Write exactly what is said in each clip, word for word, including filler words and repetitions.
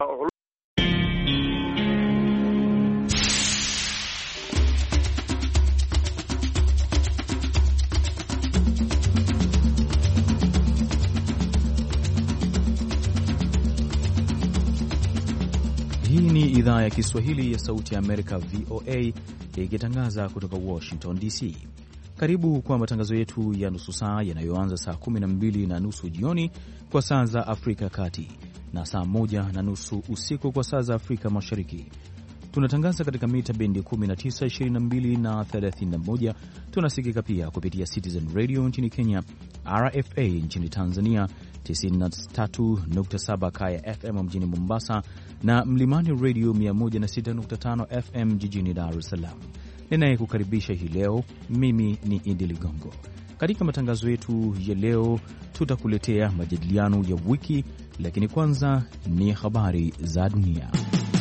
Hii ni idhaa ya Kiswahili ya Sauti ya Amerika, V O A, ikitangaza kutoka Washington D C. Karibu kwa matangazo yetu ya nusu saa yanayoanza saa kumi na mbili na nusu jioni kwa saa za Afrika Kati na saa moja na nusu usiku kwa saa za Afrika Mashariki. Tunatangaza katika mita bendi kumi na tisa, ishirini na mbili na thelathini na moja. Tunasikika pia kupitia Citizen Radio nchini Kenya, R F A nchini Tanzania, tisini na tatu nukta saba Kaya F M mjini Mombasa na Mlimani Radio mia moja na sita nukta tano F M jijini Dar es Salaam. Ninayekukaribisha hii leo mimi ni Idi Ligongo. Katika matangazo yetu ya leo tutakuletea majadiliano ya wiki, lakini kwanza ni habari za dunia.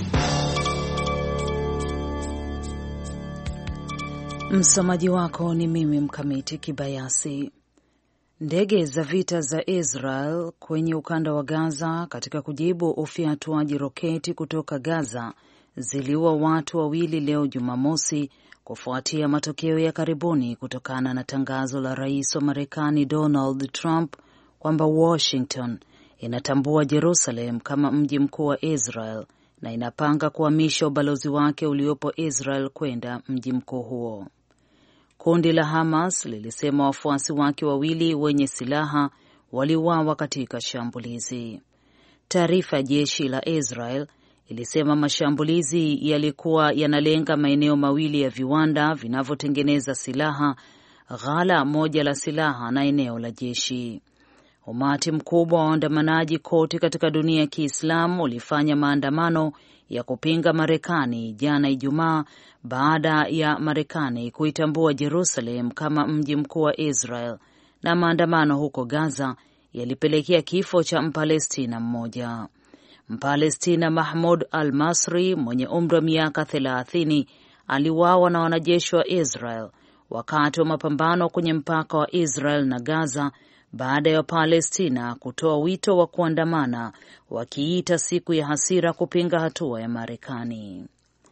Msomaji wako ni mimi Mkamiti Kibayasi. Ndege za vita za Israel kwenye ukanda wa Gaza katika kujibu ufyatuaji roketi kutoka Gaza ziliua watu wawili leo Jumamosi, kufuatia matokeo ya karibuni kutokana na tangazo la rais wa Marekani Donald Trump kwamba Washington inatambua Jerusalem kama mji mkuu wa Israel na inapanga kuhamisha ubalozi wake uliopo Israel kwenda mji mkuu huo. Kundi la Hamas lilisema wafuasi wake wawili wenye silaha waliuawa katika shambulizi. Taarifa ya jeshi la Israel ilisema mashambulizi yalikuwa yanalenga maeneo mawili ya viwanda vinavyotengeneza silaha, ghala moja la silaha na eneo la jeshi. Umati mkubwa wa waandamanaji kote katika dunia ya Kiislamu ulifanya maandamano ya kupinga Marekani jana Ijumaa baada ya Marekani kuitambua Jerusalem kama mji mkuu wa Israel, na maandamano huko Gaza yalipelekea kifo cha Mpalestina mmoja. Mpalestina Mahmoud al-Masri mwenye umri wa miaka thelathini aliuawa na wanajeshi wa Israel wakati wa mapambano kwenye mpaka wa Israel na Gaza baada ya Palestina kutoa wito wa kuandamana wakiita siku ya hasira kupinga hatua ya Marekani.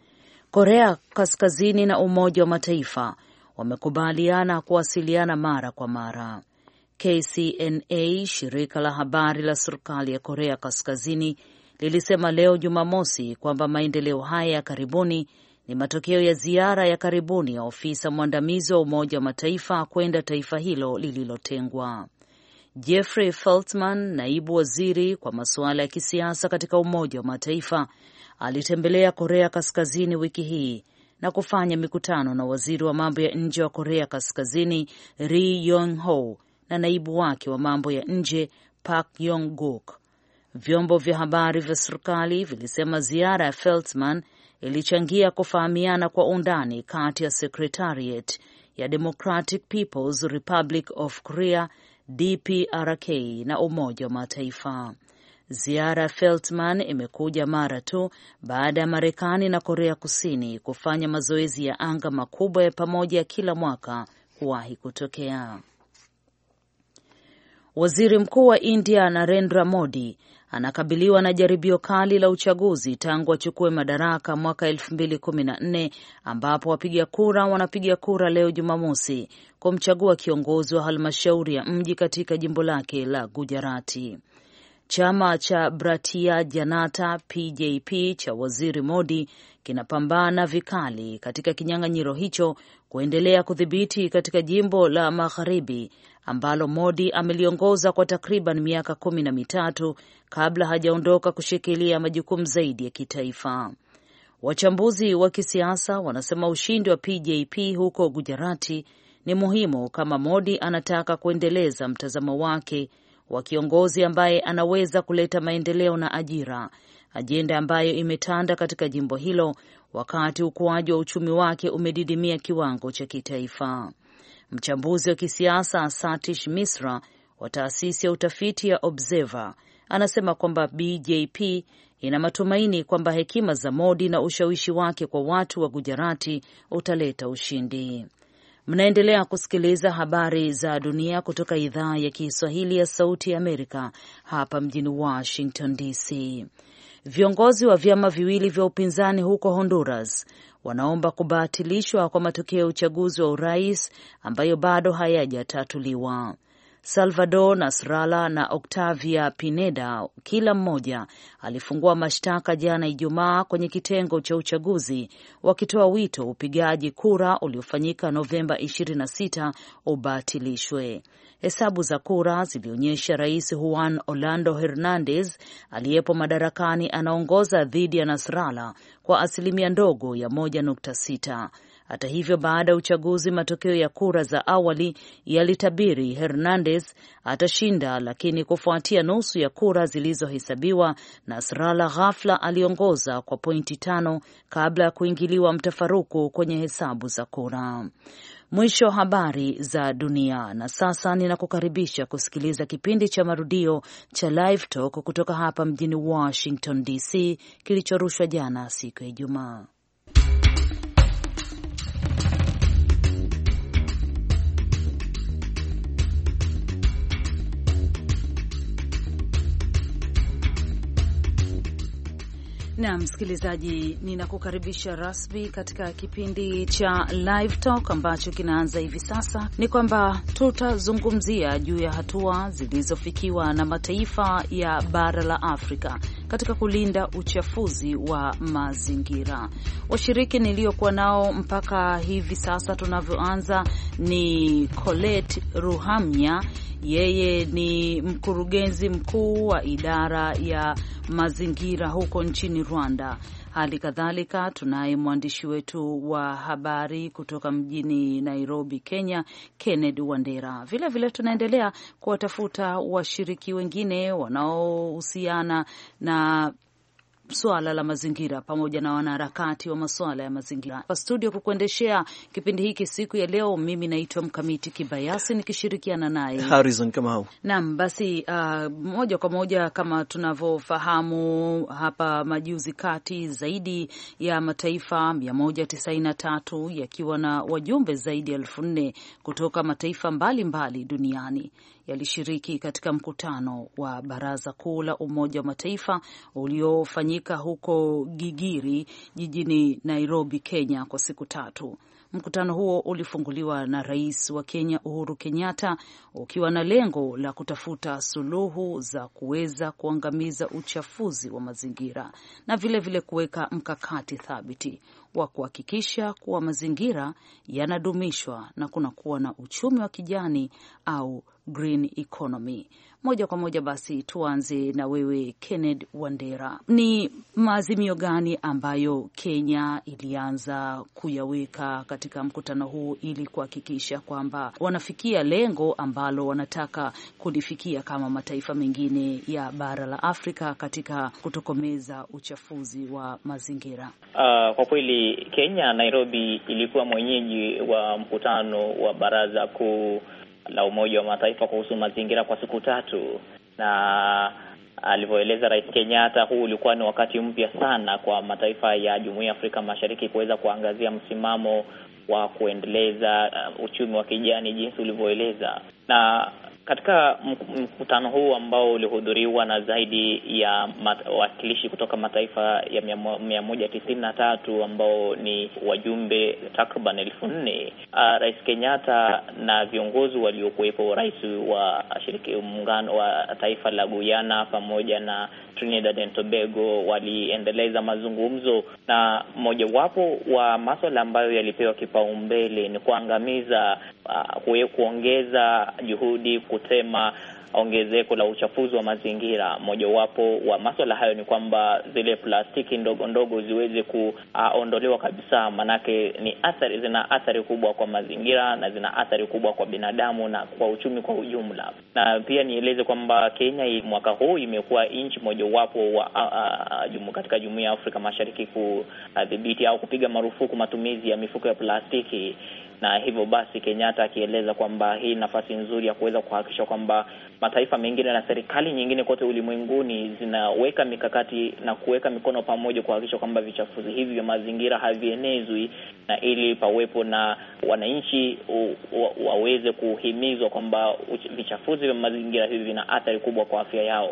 Korea Kaskazini na Umoja wa Mataifa wamekubaliana kuwasiliana mara kwa mara. K C N A, shirika la habari la serikali ya Korea Kaskazini, lilisema leo Jumamosi kwamba maendeleo haya ya karibuni ni matokeo ya ziara ya karibuni ya ofisa mwandamizi wa Umoja wa Mataifa kwenda taifa hilo lililotengwa. Jeffrey Feltman, naibu waziri kwa masuala ya kisiasa katika Umoja wa Mataifa, alitembelea Korea Kaskazini wiki hii na kufanya mikutano na waziri wa mambo ya nje wa Korea Kaskazini Ri Yong-ho na naibu wake wa mambo ya nje Park Yong-guk. Vyombo vya habari vya serikali vilisema ziara ya Feltman ilichangia kufahamiana kwa undani kati ya Secretariat ya Democratic People's Republic of Korea D P R K na Umoja wa Mataifa. Ziara ya Feltman imekuja mara tu baada ya Marekani na Korea Kusini kufanya mazoezi ya anga makubwa ya pamoja kila mwaka kuwahi kutokea. Waziri Mkuu wa India Narendra Modi anakabiliwa na jaribio kali la uchaguzi tangu achukue madaraka mwaka elfu mbili kumi na nne, ambapo wapiga kura wanapiga kura leo Jumamosi kumchagua kiongozi wa halmashauri ya mji katika jimbo lake la Gujarati. Chama cha Bharatiya Janata P J P cha Waziri Modi kinapambana vikali katika kinyang'anyiro hicho kuendelea kudhibiti katika jimbo la Magharibi ambalo Modi ameliongoza kwa takriban miaka kumi na mitatu kabla hajaondoka kushikilia majukumu zaidi ya kitaifa. Wachambuzi wa kisiasa wanasema ushindi wa P J P huko Gujarati ni muhimu kama Modi anataka kuendeleza mtazamo wake wa kiongozi ambaye anaweza kuleta maendeleo na ajira, ajenda ambayo imetanda katika jimbo hilo wakati ukuaji wa uchumi wake umedidimia kiwango cha kitaifa. Mchambuzi wa kisiasa Satish Misra wa taasisi ya utafiti ya Observer anasema kwamba B J P ina matumaini kwamba hekima za Modi na ushawishi wake kwa watu wa Gujarati utaleta ushindi. Mnaendelea kusikiliza habari za dunia kutoka idhaa ya Kiswahili ya Sauti ya Amerika hapa mjini Washington D C. Viongozi wa vyama viwili vya upinzani huko Honduras wanaomba kubatilishwa kwa matokeo ya uchaguzi wa urais ambayo bado hayajatatuliwa. Salvador Nasralla na Octavia Pineda kila mmoja alifungua mashtaka jana Ijumaa kwenye kitengo cha uchaguzi, wakitoa wito upigaji kura uliofanyika Novemba ishirini na sita ubatilishwe. Hesabu za kura zilionyesha Rais Juan Orlando Hernandez aliyepo madarakani anaongoza dhidi ya Nasralla kwa asilimia ndogo ya moja nukta sita. Hata hivyo, baada ya uchaguzi, matokeo ya kura za awali yalitabiri Hernandez atashinda, lakini kufuatia nusu ya kura zilizohesabiwa, Nasralla ghafla aliongoza kwa pointi tano kabla ya kuingiliwa mtafaruku kwenye hesabu za kura. Mwisho wa habari za dunia, na sasa ninakukaribisha kusikiliza kipindi cha marudio cha Live Talk kutoka hapa mjini Washington D C kilichorushwa jana siku ya Ijumaa. Na msikilizaji, ninakukaribisha rasmi katika kipindi cha Live Talk ambacho kinaanza hivi sasa. Ni kwamba tutazungumzia juu ya hatua zilizofikiwa na mataifa ya bara la Afrika katika kulinda uchafuzi wa mazingira. Washiriki niliokuwa nao mpaka hivi sasa tunavyoanza ni Colette Ruhamya. Yeye ni mkurugenzi mkuu wa idara ya mazingira huko nchini Rwanda. Hali kadhalika tunaye mwandishi wetu wa habari kutoka mjini Nairobi, Kenya, Kennedy Wandera. Vile vile tunaendelea kuwatafuta washiriki wengine wanaohusiana na swala la mazingira pamoja na wanaharakati wa masuala ya mazingira. Kwa studio kukuendeshea kipindi hiki siku ya leo, mimi naitwa Mkamiti Kibayasi nikishirikiana naye Harrison Kamau. Naam, basi uh, moja kwa moja kama tunavyofahamu, hapa majuzi kati zaidi ya mataifa mia moja tisini na tatu yakiwa na wajumbe zaidi ya elfu nne kutoka mataifa mbalimbali mbali duniani yalishiriki katika mkutano wa Baraza Kuu la Umoja wa Mataifa uliofanyika huko Gigiri jijini Nairobi, Kenya kwa siku tatu. Mkutano huo ulifunguliwa na Rais wa Kenya Uhuru Kenyatta ukiwa na lengo la kutafuta suluhu za kuweza kuangamiza uchafuzi wa mazingira na vile vile kuweka mkakati thabiti wa kuhakikisha kuwa mazingira yanadumishwa na kuna kuwa na uchumi wa kijani au green economy. Moja kwa moja basi tuanze na wewe Kennedy Wandera. Ni maazimio gani ambayo Kenya ilianza kuyaweka katika mkutano huu ili kuhakikisha kwamba wanafikia lengo ambalo wanataka kulifikia kama mataifa mengine ya bara la Afrika katika kutokomeza uchafuzi wa mazingira? Uh, kwa kweli Kenya, Nairobi ilikuwa mwenyeji wa mkutano wa Baraza Kuu la Umoja wa Mataifa kuhusu mazingira kwa siku tatu, na alivyoeleza Rais Kenyatta, huu ulikuwa ni wakati mpya sana kwa mataifa ya Jumuiya ya Afrika Mashariki kuweza kuangazia msimamo wa kuendeleza uh, uchumi wa kijani jinsi ulivyoeleza. Na katika mkutano huu ambao ulihudhuriwa na zaidi ya wawakilishi kutoka mataifa ya mia moja tisini na tatu ambao ni wajumbe takriban elfu nne, uh, Rais Kenyatta na viongozi waliokuwepo, rais wa shirika muungano wa taifa la Guyana pamoja na Trinidad and Tobago, waliendeleza mazungumzo, na mojawapo wa masuala ambayo yalipewa kipaumbele ni kuangamiza uh, kuongeza juhudi kusema ongezeko la uchafuzi wa mazingira. Mojawapo wa masuala hayo ni kwamba zile plastiki ndogo ndogo ziweze kuondolewa uh, kabisa, manake ni athari, zina athari kubwa kwa mazingira na zina athari kubwa kwa binadamu na kwa uchumi kwa ujumla. Na pia nieleze kwamba Kenya mwaka huu imekuwa nchi mojawapo wa uh, uh, katika Jumuiya ya Afrika Mashariki kudhibiti au kupiga marufuku matumizi ya mifuko ya plastiki. Na hivyo basi Kenyatta akieleza kwamba hii nafasi nzuri ya kuweza kuhakikisha kwamba mataifa mengine na serikali nyingine kote ulimwenguni zinaweka mikakati na kuweka mikono pamoja kuhakikisha kwamba vichafuzi hivi vya mazingira havienezwi, na ili pawepo na wananchi waweze kuhimizwa kwamba vichafuzi vya mazingira hivi vina athari kubwa kwa afya yao.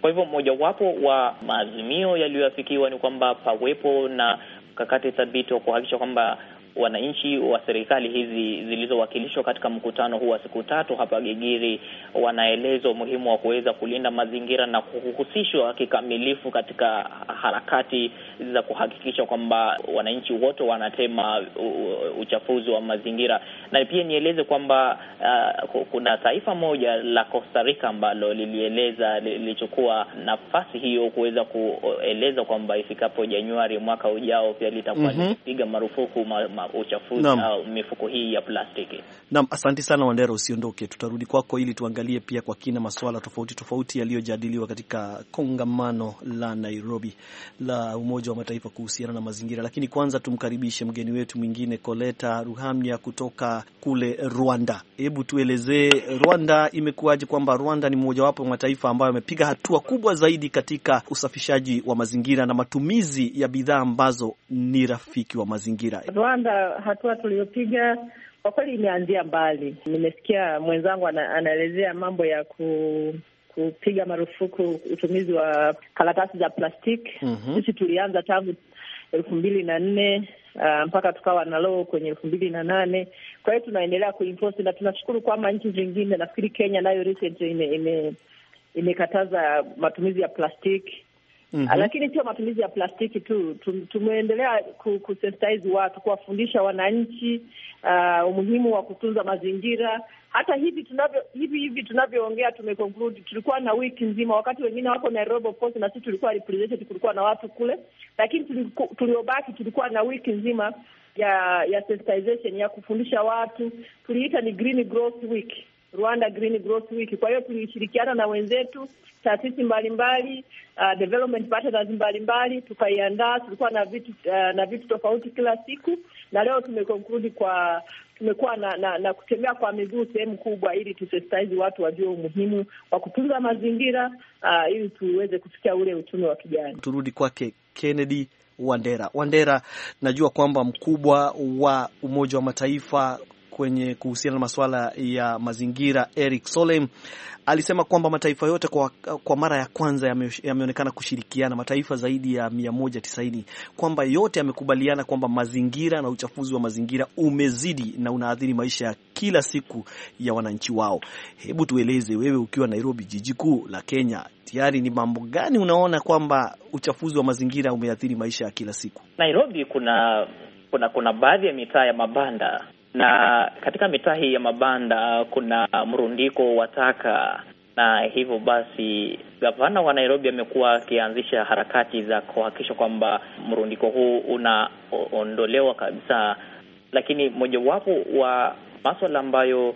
Kwa hivyo mojawapo wa maazimio yaliyoafikiwa ni kwamba pawepo na mkakati thabiti wa kuhakikisha kwamba wananchi wa serikali hizi zilizowakilishwa katika mkutano huu wa siku tatu hapa Gigiri wanaeleza umuhimu wa kuweza kulinda mazingira na kuhusishwa kikamilifu katika harakati za kuhakikisha kwamba wananchi wote wanatema uchafuzi wa mazingira. Na pia nieleze kwamba uh, kuna taifa moja la Costa Rica ambalo lilieleza lilichukua nafasi hiyo kuweza kueleza kwamba ifikapo Januari mwaka ujao pia litakuwa mm-hmm. likipiga marufuku ma, ma, uchafuzi au mifuko hii ya plastiki. Naam, asante sana Wandera, usiondoke. Tutarudi kwako ili tuangalie pia kwa kina masuala tofauti tofauti yaliyojadiliwa katika kongamano la Nairobi la Umoja wa Mataifa kuhusiana na mazingira. Lakini kwanza tumkaribishe mgeni wetu mwingine, Koleta Ruhamya kutoka kule Rwanda. Hebu tuelezee, Rwanda imekuwaje kwamba Rwanda ni mmoja wapo wa mataifa ambayo yamepiga hatua kubwa zaidi katika usafishaji wa mazingira na matumizi ya bidhaa ambazo ni rafiki wa mazingira? Rwanda, hatua tuliyopiga kwa kweli imeanzia mbali. Nimesikia mwenzangu anaelezea mambo ya ku, kupiga marufuku utumizi wa karatasi za plastiki. Mm-hmm. Sisi tulianza tangu elfu mbili na nne uh, mpaka tukawa na law kwenye elfu mbili na nane. Kwa hiyo tunaendelea kuenforce na tunashukuru kwamba nchi zingine, nafikiri Kenya nayo recently ime, ime, imekataza matumizi ya plastiki. Mm-hmm. Lakini sio matumizi ya plastiki tu, tumeendelea kusensitize watu, kuwafundisha wananchi uh, umuhimu wa kutunza mazingira. Hata hivi tunavyo hivi hivi tunavyoongea tumeconclude, tulikuwa na wiki nzima, wakati wengine wako Nairobi post na sisi tulikuwa represented, kulikuwa na watu kule, lakini tuliobaki tulikuwa na wiki nzima ya ya sensitization, ya kufundisha watu. Tuliita ni Green Growth Week, Rwanda Green Growth Week. Kwa hiyo tulishirikiana na wenzetu, taasisi mbalimbali, uh, development partners mbalimbali, tukaiandaa. Tulikuwa na vitu uh, na vitu tofauti kila siku, na leo tumeconclude kwa tumekuwa na, na, na kutembea kwa miguu sehemu kubwa, ili tusensitize watu wajue umuhimu wa kutunza mazingira uh, ili tuweze kufikia ule uchumi wa kijani. Turudi kwake Kennedy Wandera. Wandera, najua kwamba mkubwa wa Umoja wa Mataifa kwenye kuhusiana na masuala ya mazingira Eric Solheim alisema kwamba mataifa yote kwa, kwa mara ya kwanza yame, yameonekana kushirikiana, mataifa zaidi ya mia moja tisaini, kwamba yote yamekubaliana kwamba mazingira na uchafuzi wa mazingira umezidi na unaathiri maisha ya kila siku ya wananchi wao. Hebu tueleze wewe, ukiwa Nairobi, jiji kuu la Kenya, tayari ni mambo gani unaona kwamba uchafuzi wa mazingira umeathiri maisha ya kila siku? Nairobi kuna kuna kuna baadhi ya mitaa ya mabanda, na katika mitaa hii ya mabanda kuna mrundiko wa taka, na hivyo basi gavana wa Nairobi amekuwa akianzisha harakati za kuhakikisha kwamba mrundiko huu unaondolewa kabisa. Lakini mojawapo wa masuala ambayo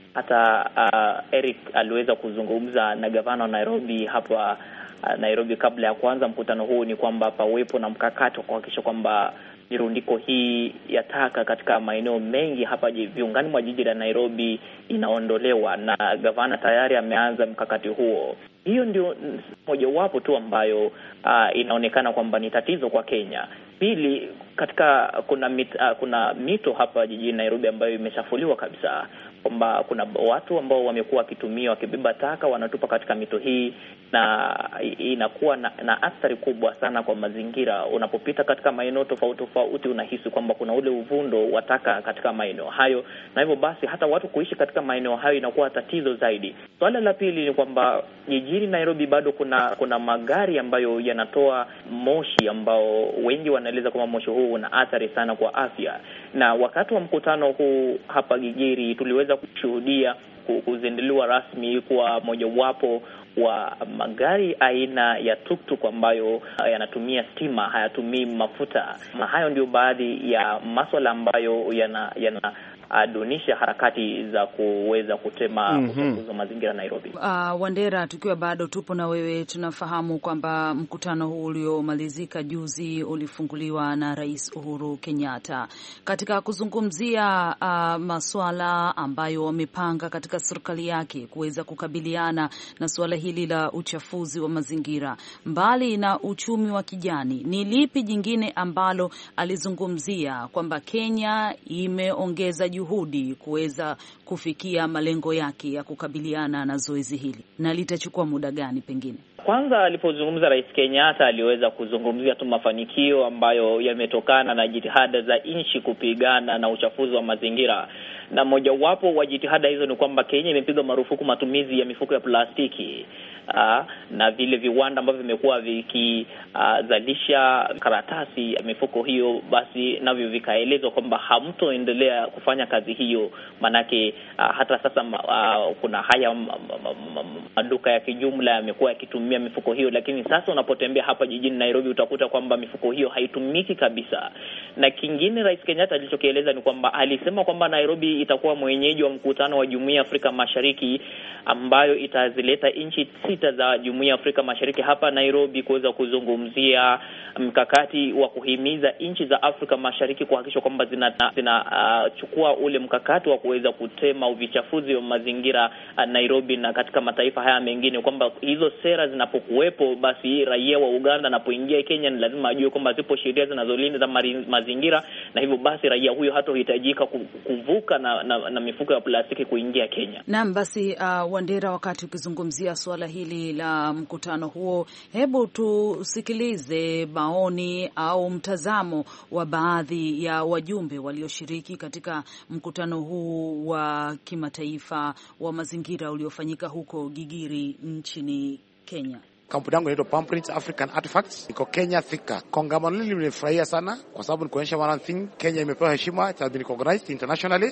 hata uh, Eric aliweza kuzungumza na gavana wa Nairobi hapa uh, Nairobi kabla ya kuanza mkutano huu ni kwamba pawepo na mkakati wa kuhakikisha kwamba mirundiko hii ya taka katika maeneo mengi hapa viungani mwa jiji la Nairobi inaondolewa, na gavana tayari ameanza mkakati huo. Hiyo ndio mojawapo tu ambayo uh, inaonekana kwamba ni tatizo kwa Kenya. Pili, katika kuna mit, uh, kuna mito hapa jijini Nairobi ambayo imeshafuliwa kabisa, kwamba kuna watu ambao wamekuwa wakitumia wakibeba taka wanatupa katika mito hii, na inakuwa na, na athari kubwa sana kwa mazingira. Unapopita katika maeneo tofauti tofauti unahisi kwamba kuna ule uvundo wa taka katika maeneo hayo, na hivyo basi hata watu kuishi katika maeneo hayo inakuwa tatizo zaidi. Swala la pili ni kwamba jijini Nairobi bado kuna kuna magari ambayo yanatoa moshi ambao wengi wanaeleza kwamba moshi huu una athari sana kwa afya. Na wakati wa mkutano huu hapa Gigiri tuliweza kushuhudia kuzinduliwa rasmi kwa mojawapo wa magari aina ya tuktuk ambayo yanatumia stima, hayatumii mafuta. Na hayo ndio baadhi ya masuala ambayo yana yana adunisha harakati za kuweza kutema mm-hmm. uchafuzi wa mazingira Nairobi. Uh, Wandera, tukiwa bado tupo na wewe, tunafahamu kwamba mkutano huu uliomalizika juzi ulifunguliwa na Rais Uhuru Kenyatta katika kuzungumzia uh, masuala ambayo wamepanga katika serikali yake kuweza kukabiliana na suala hili la uchafuzi wa mazingira. Mbali na uchumi wa kijani, ni lipi jingine ambalo alizungumzia kwamba Kenya imeongeza juhudi kuweza kufikia malengo yake ya kukabiliana na zoezi hili, na litachukua muda gani pengine? Kwanza alipozungumza Rais Kenyatta aliweza kuzungumzia tu mafanikio ambayo yametokana na jitihada za nchi kupigana na uchafuzi wa mazingira, na mojawapo wa jitihada hizo ni kwamba Kenya imepiga marufuku matumizi ya mifuko ya plastiki. Aa, na vile viwanda ambavyo vimekuwa vikizalisha karatasi ya mifuko hiyo, basi navyo vikaelezwa kwamba hamtoendelea kufanya kazi hiyo, manake aa, hata sasa aa, kuna haya maduka ya kijumla yamekuwa yakitumia mifuko hiyo, lakini sasa unapotembea hapa jijini Nairobi utakuta kwamba mifuko hiyo haitumiki kabisa. Na kingine Rais Kenyatta alichokieleza ni kwamba alisema kwamba Nairobi itakuwa mwenyeji wa mkutano wa Jumuiya ya Afrika Mashariki ambayo itazileta nchi sita za Jumuiya ya Afrika Mashariki hapa Nairobi kuweza kuzungumzia mkakati wa kuhimiza nchi za Afrika Mashariki kuhakikisha kwamba zinachukua uh, ule mkakati wa kuweza kutema uvichafuzi wa mazingira uh, Nairobi na katika mataifa haya mengine, kwamba hizo sera zinapokuwepo basi raia wa Uganda anapoingia Kenya ni lazima ajue kwamba zipo sheria zinazolinda mazingira, na hivyo basi raia huyo hatohitajika kuvuka na, na, na mifuko ya plastiki kuingia Kenya. Naam, basi uh, Wandera, wakati ukizungumzia swala hili la mkutano huo, hebu tusikilize maoni au mtazamo wa baadhi ya wajumbe walioshiriki katika mkutano huu wa kimataifa wa mazingira uliofanyika huko Gigiri nchini Kenya. Kampuni yangu inaitwa Palm Prints African Artifacts, iko Kenya Thika. Kongamano hili nimefurahia sana kwa sababu ni kuonyesha one thing, Kenya imepewa heshima, it has been recognized internationally,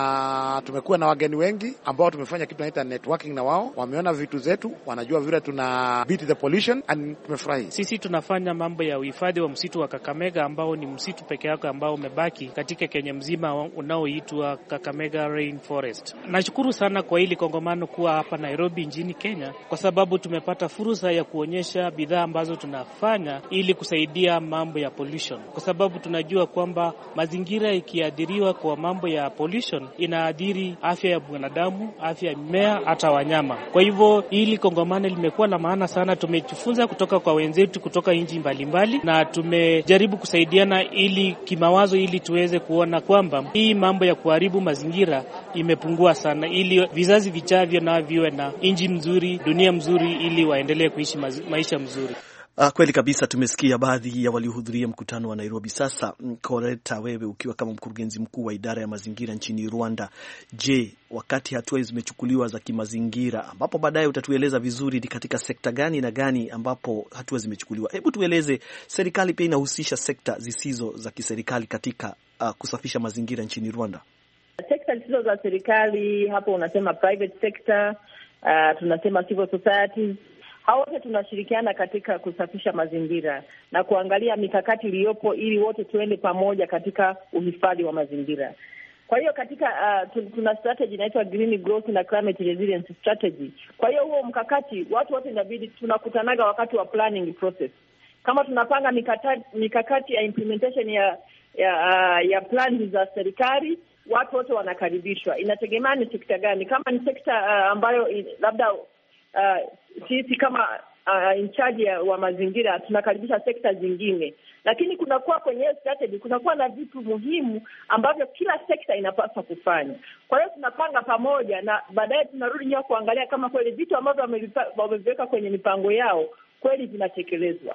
na tumekuwa na wageni wengi ambao tumefanya kitu tunaita networking na wao, wameona vitu zetu, wanajua vile tuna beat the pollution, and tumefurahi. Sisi tunafanya mambo ya uhifadhi wa msitu wa Kakamega ambao ni msitu peke yake ambao umebaki katika Kenya mzima unaoitwa Kakamega Rainforest. Nashukuru sana kwa hili kongamano kuwa hapa Nairobi nchini Kenya, kwa sababu tumepata fursa ya kuonyesha bidhaa ambazo tunafanya ili kusaidia mambo ya pollution, kwa sababu tunajua kwamba mazingira ikiadhiriwa kwa mambo ya pollution inaadhiri afya ya binadamu, afya ya mimea, hata wanyama. Kwa hivyo hili kongamano limekuwa la maana sana. Tumejifunza kutoka kwa wenzetu kutoka nchi mbalimbali na tumejaribu kusaidiana ili kimawazo, ili tuweze kuona kwamba hii mambo ya kuharibu mazingira imepungua sana, ili vizazi vichavyo na viwe na nchi mzuri, dunia mzuri, ili waendelee kuishi maisha mzuri. Ah, kweli kabisa. Tumesikia baadhi ya waliohudhuria mkutano wa Nairobi. Sasa Koreta, wewe ukiwa kama mkurugenzi mkuu wa idara ya mazingira nchini Rwanda, je, wakati hatua zimechukuliwa za kimazingira, ambapo baadaye utatueleza vizuri ni katika sekta gani na gani ambapo hatua zimechukuliwa, hebu tueleze, serikali pia inahusisha sekta zisizo za kiserikali katika uh, kusafisha mazingira nchini Rwanda? Sekta zisizo za serikali, hapo unasema private sector, uh, tunasema civil society, hao wote tunashirikiana katika kusafisha mazingira na kuangalia mikakati iliyopo ili wote tuende pamoja katika uhifadhi wa mazingira. Kwa hiyo katika uh, tuna strategy inaitwa Green Growth na Climate Resilience Strategy. Kwa hiyo huo mkakati watu wote inabidi tunakutanaga wakati wa planning process. Kama tunapanga mikakati, mikakati ya implementation ya ya, uh, ya plans za serikali, watu wote wanakaribishwa. Inategemea ni sekta gani. Kama ni sekta uh, ambayo in, labda uh, sisi kama uh, in charge wa mazingira tunakaribisha sekta zingine, lakini kunakuwa kwenye strategy kunakuwa na vitu muhimu ambavyo kila sekta inapaswa kufanya. Kwa hiyo tunapanga pamoja na baadaye tunarudi nyuma kuangalia kama kweli vitu ambavyo wameviweka kwenye mipango yao kweli vinatekelezwa.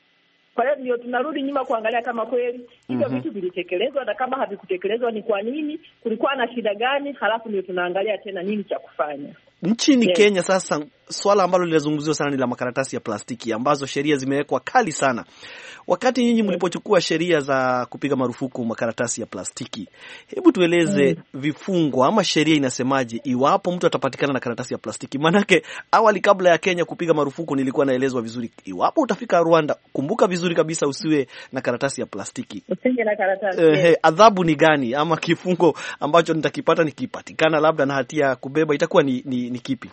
Kwa hiyo ndio tunarudi nyuma kuangalia kama kweli hivyo vitu vilitekelezwa, na kama havikutekelezwa ni kwa nini, kulikuwa na shida gani, halafu ndio tunaangalia tena nini cha kufanya. Nchini yes. Kenya sasa, swala ambalo linazungumziwa sana ni la makaratasi ya plastiki ambazo sheria zimewekwa kali sana. Wakati nyinyi mlipochukua sheria za kupiga marufuku makaratasi ya plastiki, hebu tueleze mm. vifungo ama sheria inasemaje iwapo mtu atapatikana na karatasi ya plastiki? Manake awali kabla ya Kenya kupiga marufuku nilikuwa naelezwa vizuri, iwapo utafika Rwanda, kumbuka vizuri kabisa usiwe na karatasi ya plastiki. Usiwe na karatasi. Eh, yes. Adhabu ni gani ama kifungo ambacho nitakipata nikipatikana labda na hatia ya kubeba itakuwa ni, ni, ni kipi?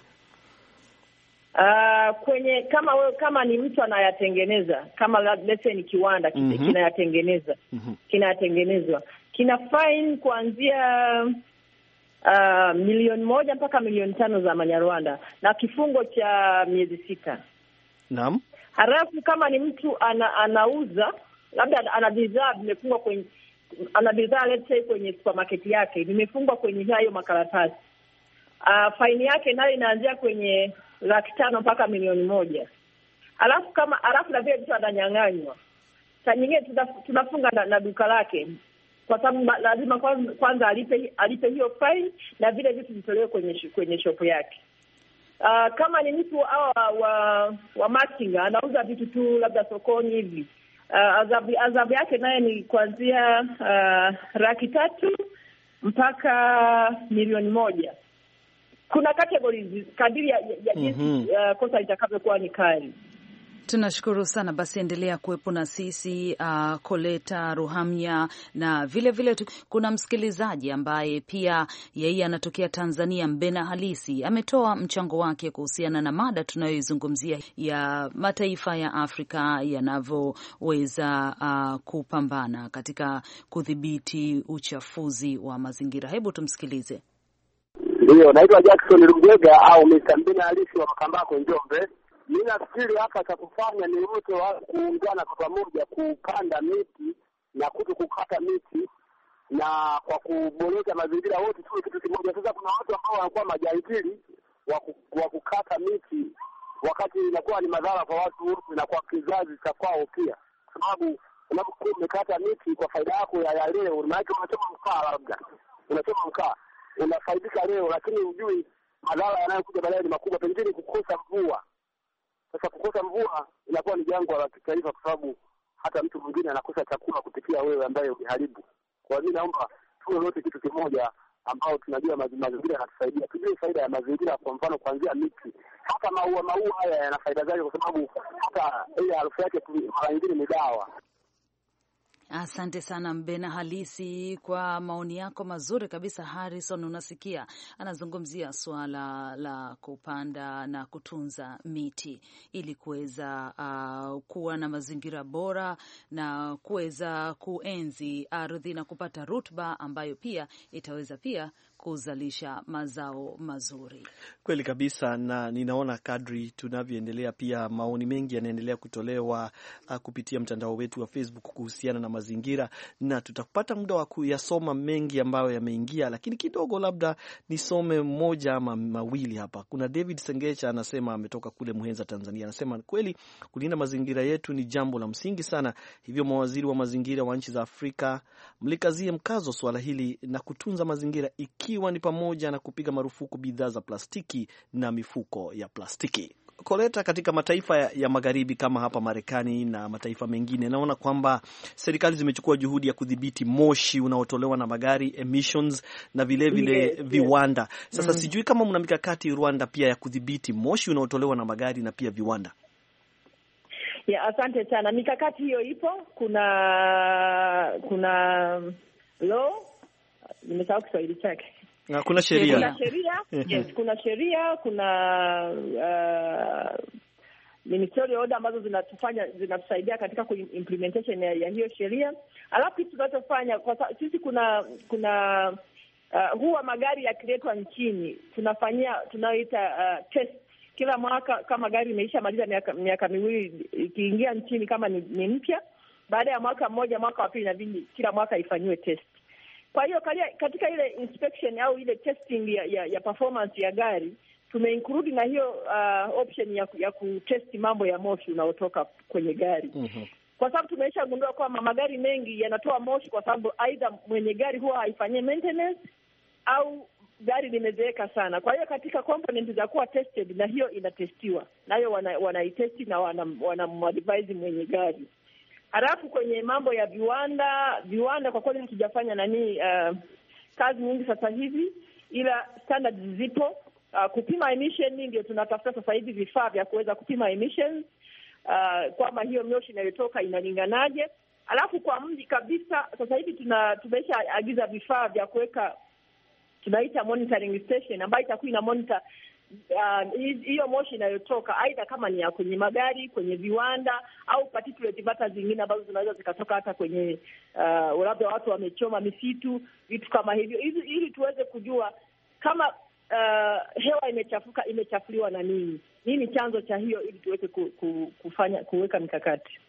Uh, kwenye kama wewe kama ni mtu anayatengeneza, kama let's say ni kiwanda mm-hmm. kinayatengeneza mm-hmm. kinayatengenezwa kina fine kuanzia uh, milioni moja mpaka milioni tano za Manyarwanda na kifungo cha miezi sita. Naam. Halafu kama ni mtu ana, anauza labda ana bidhaa vimefungwa kwenye ana bidhaa let's say kwenye supermarket yake nimefungwa kwenye hayo makaratasi, uh, faini yake nayo inaanzia kwenye laki tano mpaka milioni moja. Alafu kama alafu na vile mtu ananyang'anywa, saa nyingine tunafunga na, na duka lake kwa sababu lazima kwanza, kwanza alipe alipe hiyo fine na vile vitu vitolewe kwenye kwenye shop yake. Uh, kama ni mtu wa wa, wa machinga anauza vitu tu labda sokoni hivi, uh, adhabu adhabu yake naye ni kuanzia uh, laki tatu mpaka milioni moja. Kuna categories kadiri ya, ya jinsi mm -hmm. uh, kosa itakavyokuwa ni kali. Tunashukuru sana. Basi endelea kuwepo na sisi uh, Koleta Ruhamya, na vile vile tu, kuna msikilizaji ambaye pia yeye anatokea Tanzania, Mbena Halisi, ametoa mchango wake kuhusiana na mada tunayoizungumzia ya mataifa ya Afrika yanavyoweza uh, kupambana katika kudhibiti uchafuzi wa mazingira. Hebu tumsikilize. Ndio, naitwa Jackson Rugega au Mister Mbena Halisi wa Makambako, Njombe. Mimi nafikiri hapa cha kufanya ni wote wa kuungana kwa pamoja kupanda miti na kuto kukata miti, na kwa kuboresha mazingira wote tuwe kitu kimoja. Sasa kuna watu ambao wanakuwa majahili wa kukata miti wakati inakuwa ni madhara kwa watu wote na kwa kizazi cha kwao pia, sababu unapokuwa umekata miti kwa faida yako ya, ya leo, maana unachoma mkaa, labda unachoma mkaa unafaidika leo, lakini hujui madhara yanayokuja baadaye ni makubwa, pengine kukosa mvua. Sasa kukosa mvua inakuwa ni jangwa la kitaifa, kwa sababu hata mtu mwingine anakosa chakula kupitia wewe ambaye umeharibu. Kwa hiyo naomba tuwe wote kitu kimoja ambao tunajua mazingira yanatusaidia. Tujue faida ya mazingira, kwa mfano kuanzia miti. Hata maua maua haya yana faida zake, kwa sababu hata ile harufu yake mara nyingine ni dawa. Asante sana Mbena Halisi kwa maoni yako mazuri kabisa. Harrison, unasikia anazungumzia suala la kupanda na kutunza miti ili kuweza uh, kuwa na mazingira bora na kuweza kuenzi ardhi na kupata rutuba ambayo pia itaweza pia kuzalisha mazao mazuri. Kweli kabisa, na ninaona kadri tunavyoendelea pia maoni mengi yanaendelea kutolewa uh, kupitia mtandao wetu wa Facebook kuhusiana na mazingira, na tutapata muda wa kuyasoma mengi ambayo yameingia, lakini kidogo labda nisome mmoja ama mawili hapa. Kuna David Sengecha anasema, ametoka kule Muheza, Tanzania. Anasema kweli kulinda mazingira yetu ni jambo la msingi sana, hivyo mawaziri wa mazingira wa nchi za Afrika mlikazie mkazo swala hili na kutunza mazingira, ikiwa ni pamoja na kupiga marufuku bidhaa za plastiki na mifuko ya plastiki. Koleta, katika mataifa ya, ya magharibi kama hapa Marekani na mataifa mengine, naona kwamba serikali zimechukua juhudi ya kudhibiti moshi unaotolewa na magari, emissions, na vile vile yes, viwanda. Sasa mm. sijui kama mna mikakati Rwanda pia ya kudhibiti moshi unaotolewa na magari na pia viwanda. Ya, asante sana. Mikakati hiyo ipo. Kuna kuna law, nimesahau Kiswahili chake. Na kuna sheria. Kuna sheria. Yes, kuna sheria, kuna uh, ministerial order ambazo zinatufanya zinatusaidia katika implementation ya, ya hiyo sheria. Alafu kitu tunachofanya kwa sisi, kuna kuna uh, huwa magari yakiletwa nchini tunafanyia tunaoita uh, test kila mwaka. Kama gari imeisha maliza miaka, miaka miwili ikiingia nchini kama ni, ni mpya, baada ya mwaka mmoja, mwaka wa pili inabidi kila mwaka ifanywe test. Kwa hiyo katika ile inspection au ile testing ya, ya, ya performance ya gari tumeinclude na hiyo uh, option ya, ya kutesti mambo ya moshi unaotoka kwenye gari. Mm-hmm. Kwa sababu tumesha gundua kwamba magari mengi yanatoa moshi kwa sababu aidha mwenye gari huwa haifanyie maintenance au gari limezeeka sana. Kwa hiyo katika component za kuwa tested, na hiyo inatestiwa, nayo wanaitesti na wanamwadvise wana mwenye gari. Halafu kwenye mambo ya viwanda, viwanda kwa kweli hatujafanya nani uh, kazi nyingi sasa hivi, ila standards zipo. Uh, kupima emission ndio tunatafuta sasa hivi vifaa vya kuweza kupima emissions, uh, kwamba hiyo moshi inayotoka inalinganaje. Halafu kwa mji kabisa sasa hivi tuna tumesha agiza vifaa vya kuweka tunaita monitoring station ambayo itakuwa ina monitor hiyo uh, moshi inayotoka aidha kama ni ya kwenye magari, kwenye viwanda au particulate matter zingine ambazo zinaweza zikatoka hata kwenye uh, labda watu wamechoma misitu, vitu kama hivyo, ili tuweze kujua kama uh, hewa imechafuka, imechafuliwa na nini, nini chanzo cha hiyo, ili tuweze ku, ku, kufanya kuweka mikakati.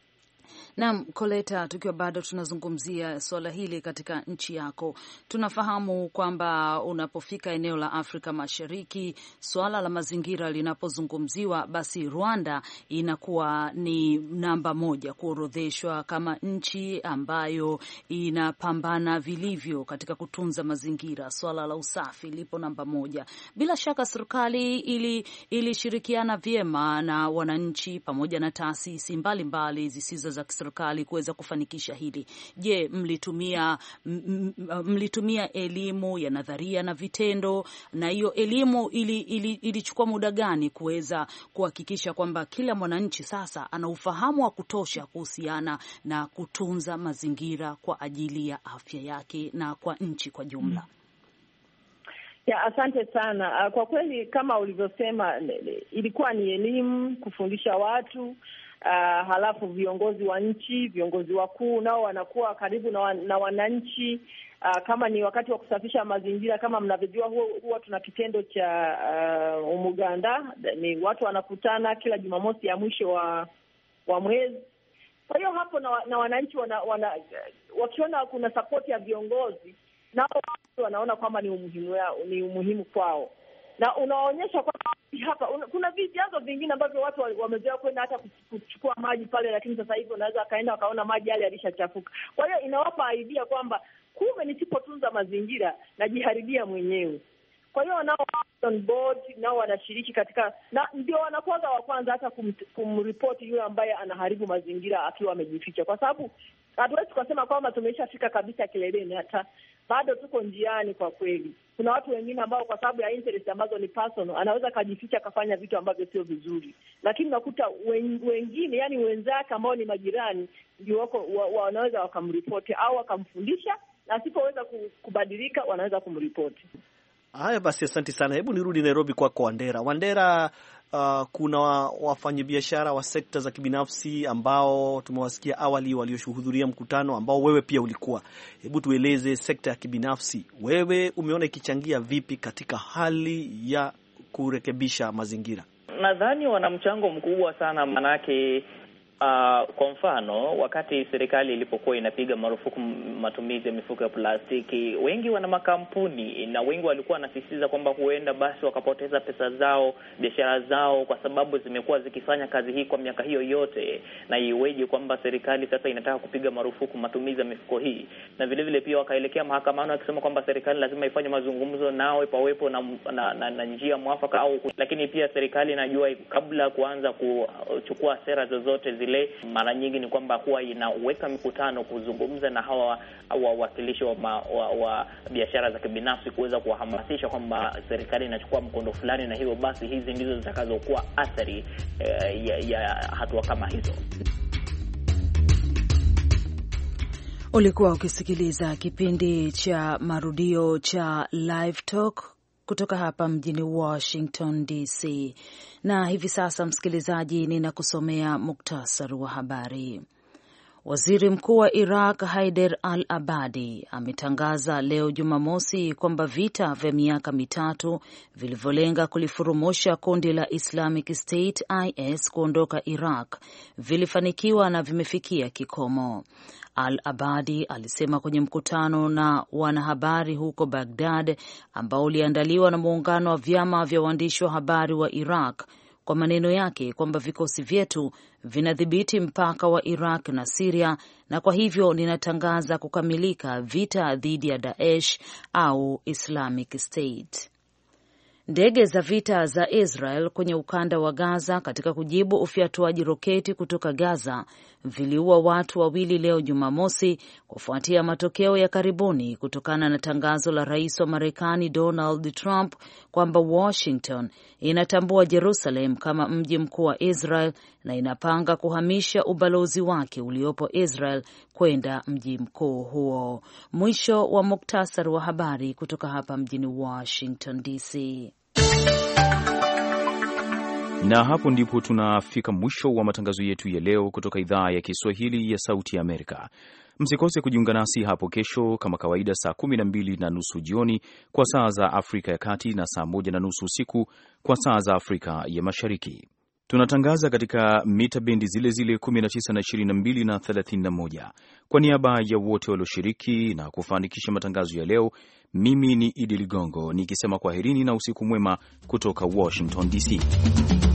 Naam, Koleta, tukiwa bado tunazungumzia suala hili katika nchi yako, tunafahamu kwamba unapofika eneo la Afrika Mashariki, suala la mazingira linapozungumziwa, basi Rwanda inakuwa ni namba moja kuorodheshwa kama nchi ambayo inapambana vilivyo katika kutunza mazingira. Suala la usafi lipo namba moja. Bila shaka serikali ili ilishirikiana vyema na wananchi pamoja na taasisi mbalimbali zisizo za serikali kuweza kufanikisha hili. Je, mlitumia m, mlitumia elimu ya nadharia na vitendo, na hiyo elimu ili ilichukua ili muda gani kuweza kuhakikisha kwamba kila mwananchi sasa ana ufahamu wa kutosha kuhusiana na kutunza mazingira kwa ajili ya afya yake na kwa nchi kwa jumla? Ya, asante sana. Kwa kweli kama ulivyosema, ilikuwa ni elimu, kufundisha watu. Uh, halafu viongozi wa nchi, viongozi wakuu nao wanakuwa karibu na, wan, na wananchi. Uh, kama ni wakati wa kusafisha mazingira, kama mnavyojua, huwa, huwa tuna kitendo cha uh, umuganda. Ni watu wanakutana kila Jumamosi ya mwisho wa wa mwezi. Kwa hiyo hapo na, na wananchi wana, wana, wakiona kuna support ya viongozi, nao wanaona kwamba ni umuhimu yao, ni umuhimu kwao, na unaonyesha kwamba hapa una, kuna vyanzo vingine ambavyo watu wamezoea kwenda hata kuchukua maji pale, lakini sasa hivi unaweza akaenda wakaona maji yale yalishachafuka. Kwa hiyo inawapa idea kwamba kumbe nisipotunza mazingira najiharibia mwenyewe. Kwa hiyo nao on board, nao wanashiriki katika, na ndio wanakuwa wa kwanza hata kum, kumripoti yule ambaye anaharibu mazingira akiwa amejificha, kwa sababu hatuwezi kusema kwamba tumeshafika kabisa kileleni. Hata bado tuko njiani kwa kweli. Kuna watu wengine ambao kwa sababu ya interest ambazo ni personal, anaweza kajificha akafanya vitu ambavyo sio vizuri, lakini nakuta wengine, yani wenzake ambao ni majirani, ndio wako wanaweza wakamripoti au wakamfundisha, na asipoweza kubadilika wanaweza kumripoti. Haya basi, asante sana. Hebu nirudi Nairobi kwako Wandera. Wandera, uh, kuna wafanyabiashara wa sekta za kibinafsi ambao tumewasikia awali walioshuhudia mkutano ambao wewe pia ulikuwa. Hebu tueleze sekta ya kibinafsi, wewe umeona ikichangia vipi katika hali ya kurekebisha mazingira? Nadhani wana mchango mkubwa sana, manake Uh, kwa mfano wakati serikali ilipokuwa inapiga marufuku matumizi ya mifuko ya plastiki, wengi wana makampuni na wengi walikuwa wanasisitiza kwamba huenda basi wakapoteza pesa zao, biashara zao, kwa sababu zimekuwa zikifanya kazi hii kwa miaka hiyo yote, na iweje kwamba serikali sasa inataka kupiga marufuku matumizi ya mifuko hii. Na vile vile pia wakaelekea mahakamani wakisema kwamba serikali lazima ifanye mazungumzo nao, pawepo na, na, na, na njia mwafaka au, lakini pia serikali inajua kabla kuanza kuchukua sera zozote zile, mara nyingi ni kwamba huwa inaweka mikutano kuzungumza na hawa wawakilishi wa, wa, wa biashara za kibinafsi kuweza kuwahamasisha kwamba serikali inachukua mkondo fulani, na hivyo basi hizi ndizo zitakazokuwa athari eh, ya, ya hatua kama hizo. Ulikuwa ukisikiliza kipindi cha marudio cha Live Talk kutoka hapa mjini Washington D C. Na hivi sasa, msikilizaji, ninakusomea muktasari wa habari. Waziri Mkuu wa Iraq Haider al-Abadi ametangaza leo Jumamosi kwamba vita vya miaka mitatu vilivyolenga kulifurumusha kundi la Islamic State I S kuondoka Iraq vilifanikiwa na vimefikia kikomo. Al-Abadi alisema kwenye mkutano na wanahabari huko Baghdad ambao uliandaliwa na muungano wa vyama vya waandishi wa habari wa Iraq, kwa maneno yake kwamba vikosi vyetu vinadhibiti mpaka wa Iraq na Syria, na kwa hivyo ninatangaza kukamilika vita dhidi ya Daesh au Islamic State. Ndege za vita za Israel kwenye ukanda wa Gaza katika kujibu ufyatuaji roketi kutoka Gaza viliua watu wawili leo Jumamosi, kufuatia matokeo ya karibuni kutokana na tangazo la rais wa Marekani Donald Trump kwamba Washington inatambua Jerusalem kama mji mkuu wa Israel na inapanga kuhamisha ubalozi wake uliopo Israel kwenda mji mkuu huo. Mwisho wa muktasari wa habari kutoka hapa mjini Washington D C. Na hapo ndipo tunafika mwisho wa matangazo yetu ya leo kutoka idhaa ya Kiswahili ya Sauti ya Amerika. Msikose kujiunga nasi hapo kesho kama kawaida, saa kumi na mbili na nusu jioni kwa saa za Afrika ya Kati na saa moja na nusu usiku kwa saa za Afrika ya Mashariki. Tunatangaza katika mita bendi zile zile kumi na tisa na ishirini na mbili na thelathini na moja. Kwa niaba ya wote walioshiriki na kufanikisha matangazo ya leo, mimi ni Idi Ligongo nikisema kwaherini na usiku mwema kutoka Washington D C.